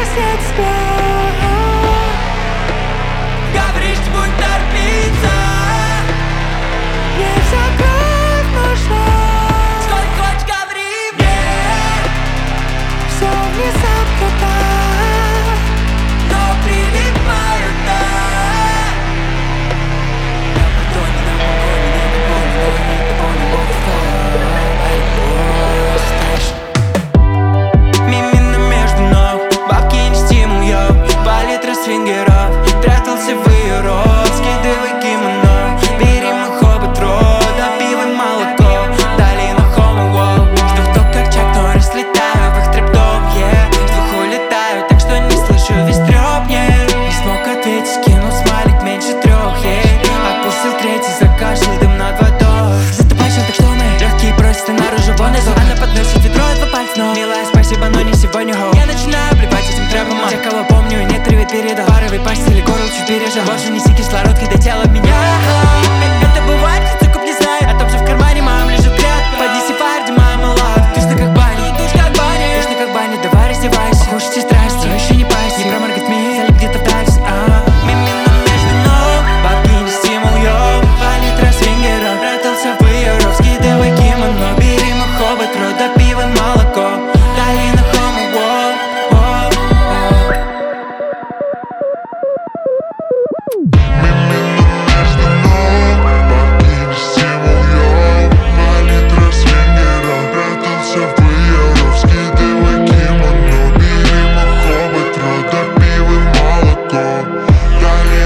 свет спят. Говоришь, будь торпиться. Мне вся кровь нужна. Сколько хочешь, говори мне. Все внезапно так, Но прилипают, да. Мимина между ног, бабки не стимул, йоу. Палитра свингеров, прятался в ее рот. Скидывай кимоно, бери мой хоббит рот. Допивай молоко, далее на хомо, воу. Жду кто как Чак Норрис, летаю в их трэп-топ, yeah. Слух улетаю, так что не слышу весь трёп, yeah. Не смог ответить, скинул смайлик меньше 3, yeah. Отпустил третий, закашлял дым над водой. Затупачил, так что мы легкие просят наружу, вон из окна подносит ведро, 2 пальца, но милая, спасибо, но не сегодня, хоу. Я начинаю обливать этим трэпом, тех, кого помню, нет, привет передал. Паровый постели, горло чуть пережал. Больше неси кислород, кидай тело в меня. Это бывает, кто цукуп не знает. А там же в кармане мам лежит клетка. Поднеси фаер, где мама лав. Душно как баня, душно как баня. Душно как баня, давай раздевайся. Похожите страсти, но еще не пайся. Не проморгать мне, залип где-то в дальше. Мимина между ног, бабки не стимул, йоу. Палитра свингеров, прятался в ее ров. Скидывай кимоно, бери мой хоббит рот. Допивай молоко, далее на хомо, воу, воу, воу. Скидывай кимоно, бери мой хоббит рот. Допивай молоко, далее